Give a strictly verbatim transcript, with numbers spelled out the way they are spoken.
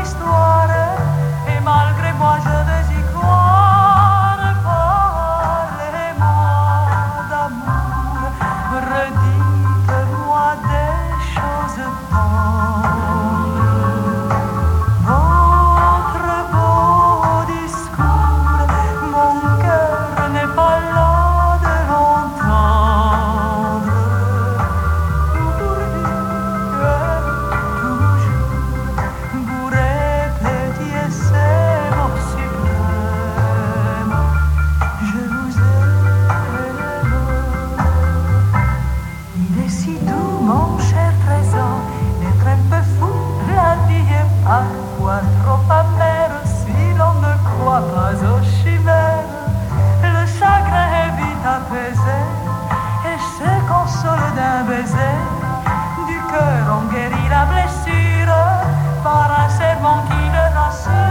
histoire, et malgré moi je vais y croire. Parlez-moi d'amour, redites-moi des choses tendres. Votre beau discours, mon cœur n'est pas là de l'entendre. Pourvu que toujours vous répétiez ces mots suprêmes: je vous aime. Il est si doux, mon cher trésor, d'être un peu fou. La vie est parfois trop amère si l'on ne croit pas aux chimères. Le chagrin est vite apaisé et se console d'un baiser. Du cœur on guérit la blessure par un serment qui le rassure.